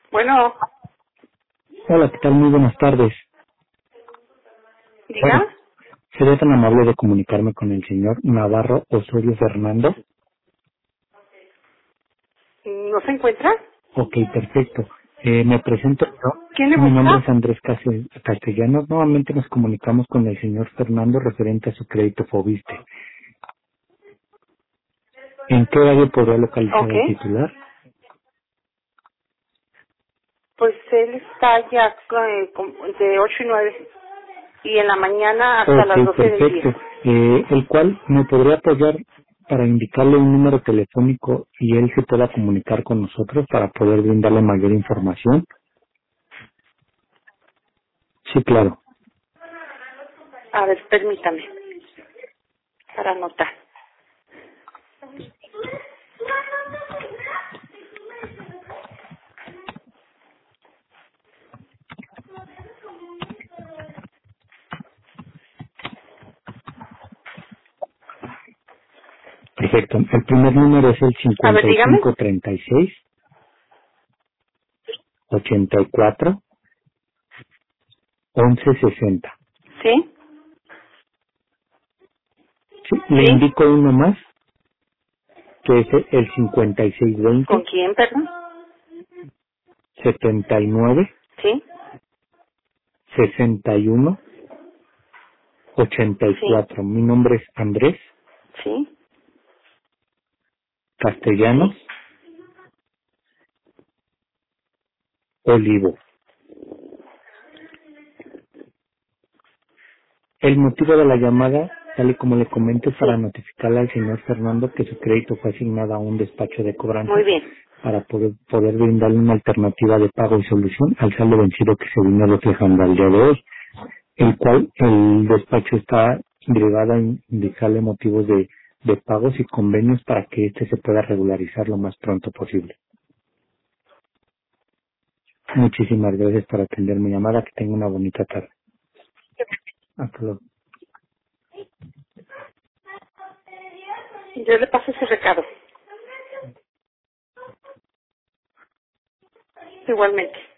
Bueno, Hola, ¿qué tal? Muy buenas tardes. Bueno, diga, sería tan amable de comunicarme con el señor Navarro Osorio Fernando. ¿no se encuentra? Ok, perfecto. Me presento yo. ¿Quién le Mi nombre busca? es Andrés Castellanos. Nuevamente nos comunicamos con el señor Fernando referente a su crédito Fobiste. ¿En qué horario podría localizar Ok, al titular? pues él está ya de 8 y 9 y en la mañana hasta las Ok, 12 del día. perfecto. El cual me podría apoyar para indicarle un número telefónico y él se pueda comunicar con nosotros para poder brindarle mayor información. Sí, claro. A ver, permítame, para anotar. Perfecto. El primer número es el A ver, dígame. 5536 84 1160. ¿Sí? Sí, le ¿Sí? indico uno más, que es el 5620 ¿Con quién, perdón? 79 ¿Sí? 61 ¿Sí? 84. Mi nombre es Andrés ¿Sí? Castellanos ¿Sí? Olivo. El motivo de la llamada, tal y como le comento, es para Sí. notificarle al señor Fernando que su crédito fue asignado a un despacho de Muy cobranzas bien. para poder brindarle una alternativa de pago y solución al saldo vencido que se vino reflejando al día de hoy, el cual el despacho está derivado a indicarle motivos de pagos y convenios para que éste se pueda regularizar lo más pronto posible. Muchísimas gracias por atender mi llamada, que tenga una bonita tarde. Hasta luego. Yo le paso ese recado. Igualmente.